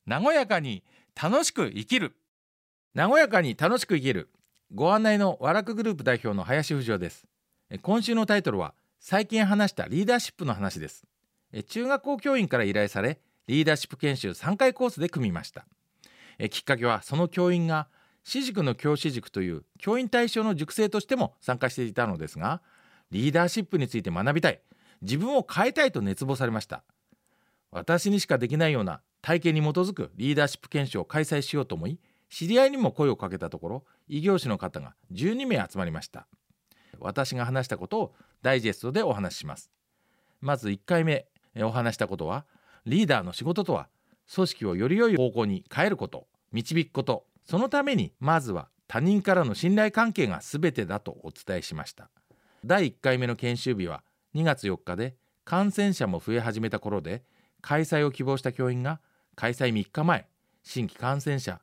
和やかに楽しく生きる。和やかに楽しく生きる。ご案内の和楽グループ代表の林富士です。今週のタイトルは、最近話したリーダーシップの話です。中学校教員から依頼され、リーダーシップ研修3回コースで組みました。きっかけは、その教員が私塾の教師塾という教員対象の塾生としても参加していたのですが、リーダーシップについて学びたい、自分を変えたいと熱望されました。私にしかできないような体験に基づくリーダーシップ研修を開催しようと思い、知り合いにも声をかけたところ、異業種の方が12名集まりました。私が話したことをダイジェストでお話しします。まず1回目お話したことは、リーダーの仕事とは組織をより良い方向に変えること、導くこと、そのためにまずは他人からの信頼関係が全てだとお伝えしました。第1回目の研修日は2月4日で、感染者も増え始めた頃で、開催を希望した教員が開催3日前、新規感染者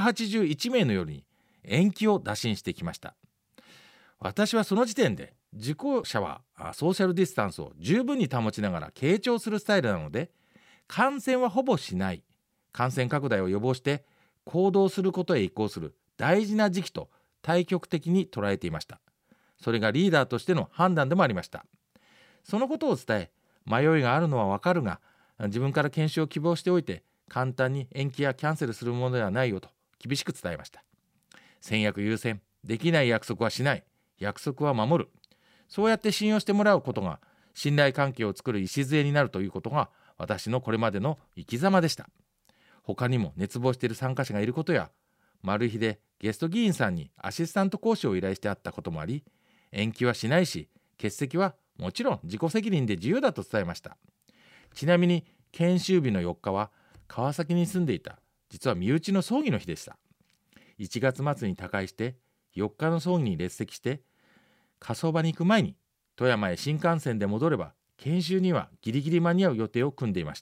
181名の夜に延期を打診してきました。私はその時点で、受講者はソーシャルディスタンスを十分に保ちながら傾聴するスタイルなので、感染はほぼしない、感染拡大を予防して行動することへ移行する大事な時期と対極的に捉えていました。それがリーダーとしての判断でもありました。そのことを伝え、迷いがあるのはわかるが、自分から研修を希望しておいて簡単に延期やキャンセルするものではないよと厳しく伝えました。戦略優先、できない約束はしない、約束は守る、そうやって信用してもらうことが信頼関係を作る礎になるということが、私のこれまでの生き様でした。他にも熱望している参加者がいることや、マル秘でゲスト議員さんにアシスタント講師を依頼してあったこともあり、延期はしないし、欠席はもちろん自己責任で自由だと伝えました。ちなみに研修日の4日は川崎に住んでいた実は身内の葬儀の日でした。1月末に他界して4日の葬儀に列席して、火葬場に行く前に富山へ新幹線で戻れば研修にはギリギリ間に合う予定を組んでいました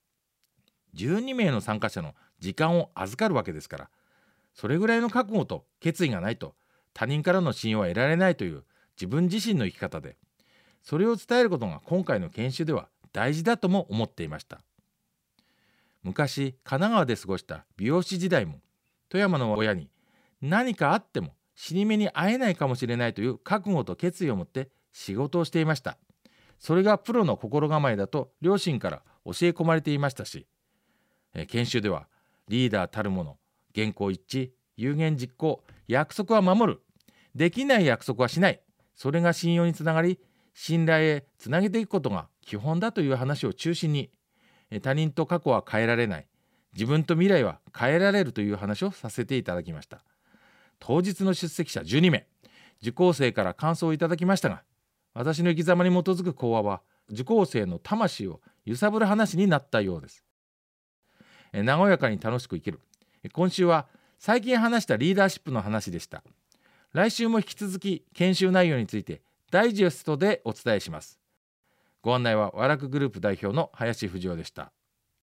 。12名の参加者の時間を預かるわけですから、それぐらいの覚悟と決意がないと他人からの信用は得られないという自分自身の生き方で、それを伝えることが今回の研修では大事だとも思っていました。昔神奈川で過ごした美容師時代も、富山の親に何かあっても死に目に会えないかもしれないという覚悟と決意を持って仕事をしていました。それがプロの心構えだと両親から教え込まれていましたし、研修ではリーダーたるもの、言行一致、有言実行、約束は守る、できない約束はしない、それが信用につながり信頼へつなげていくことが基本だという話を中心に、他人と過去は変えられない、自分と未来は変えられるという話をさせていただきました。当日の出席者12名、受講生から感想をいただきましたが、私の生き様に基づく講話は受講生の魂を揺さぶる話になったようです。和やかに楽しく生きる。今週は最近話したリーダーシップの話でした。来週も引き続き研修内容についてダイジェストでお伝えします。ご案内は和楽グループ代表の林富士でした。